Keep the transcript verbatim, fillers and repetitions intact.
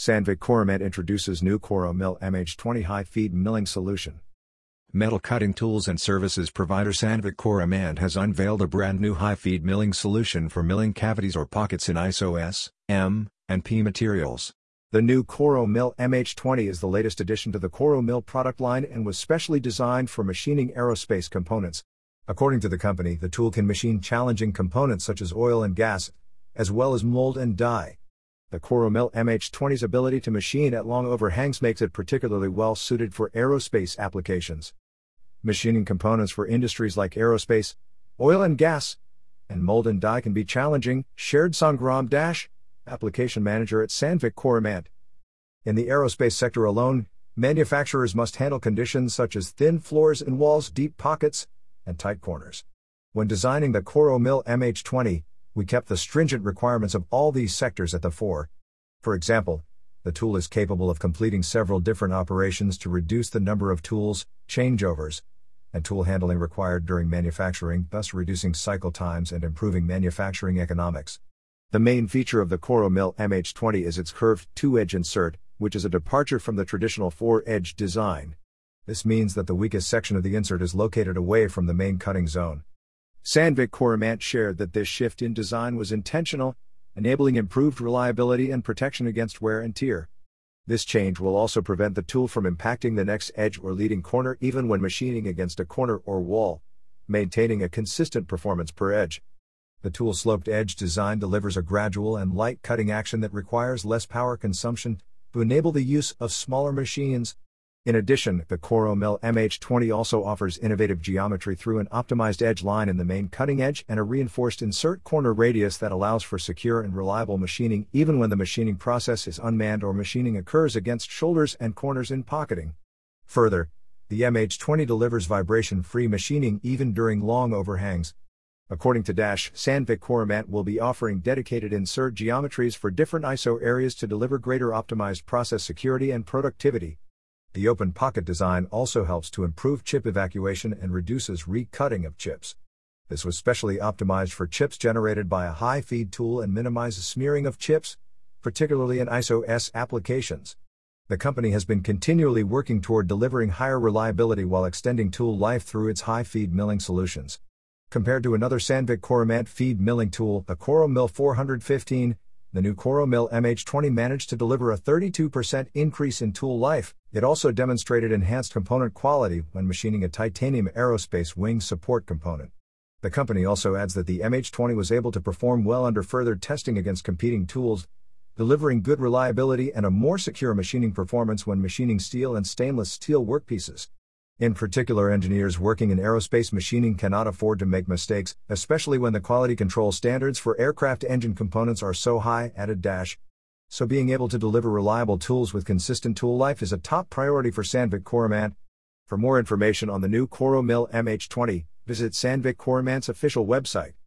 Sandvik Coromant introduces new CoroMill M H twenty high-feed milling solution. Metal cutting tools and services provider Sandvik Coromant has unveiled a brand new high-feed milling solution for milling cavities or pockets in I S O S, M, and P materials. The new CoroMill M H twenty is the latest addition to the CoroMill product line and was specially designed for machining aerospace components. According to the company, the tool can machine challenging components such as oil and gas, as well as mold and die. The CoroMill M H twenty's ability to machine at long overhangs makes it particularly well suited for aerospace applications. Machining components for industries like aerospace, oil and gas, and mold and die can be challenging, shared Sangram Dash, application manager at Sandvik Coromant. In the aerospace sector alone, manufacturers must handle conditions such as thin floors and walls, deep pockets, and tight corners. When designing the CoroMill M H twenty, we kept the stringent requirements of all these sectors at the fore. For example, the tool is capable of completing several different operations to reduce the number of tools, changeovers, and tool handling required during manufacturing, thus reducing cycle times and improving manufacturing economics. The main feature of the CoroMill M H twenty is its curved two-edge insert, which is a departure from the traditional four-edge design. This means that the weakest section of the insert is located away from the main cutting zone. Sandvik Coromant shared that this shift in design was intentional, enabling improved reliability and protection against wear and tear. This change will also prevent the tool from impacting the next edge or leading corner even when machining against a corner or wall, maintaining a consistent performance per edge. The tool's sloped edge design delivers a gradual and light cutting action that requires less power consumption to enable the use of smaller machines. In addition, the CoroMill M H twenty also offers innovative geometry through an optimized edge line in the main cutting edge and a reinforced insert corner radius that allows for secure and reliable machining even when the machining process is unmanned or machining occurs against shoulders and corners in pocketing. Further, the M H twenty delivers vibration-free machining even during long overhangs. According to Dash, Sandvik Coromant will be offering dedicated insert geometries for different I S O areas to deliver greater optimized process security and productivity. The open pocket design also helps to improve chip evacuation and reduces re-cutting of chips. This was specially optimized for chips generated by a high-feed tool and minimizes smearing of chips, particularly in I S O S applications. The company has been continually working toward delivering higher reliability while extending tool life through its high-feed milling solutions. Compared to another Sandvik Coromant feed milling tool, the CoroMill four fifteen, the new CoroMill M H twenty managed to deliver a thirty-two percent increase in tool life. It also demonstrated enhanced component quality when machining a titanium aerospace wing support component. The company also adds that the M H twenty was able to perform well under further testing against competing tools, delivering good reliability and a more secure machining performance when machining steel and stainless steel workpieces. In particular, engineers working in aerospace machining cannot afford to make mistakes, especially when the quality control standards for aircraft engine components are so high, added Dash. So being able to deliver reliable tools with consistent tool life is a top priority for Sandvik Coromant. For more information on the new CoroMill M H twenty, visit Sandvik Coromant's official website.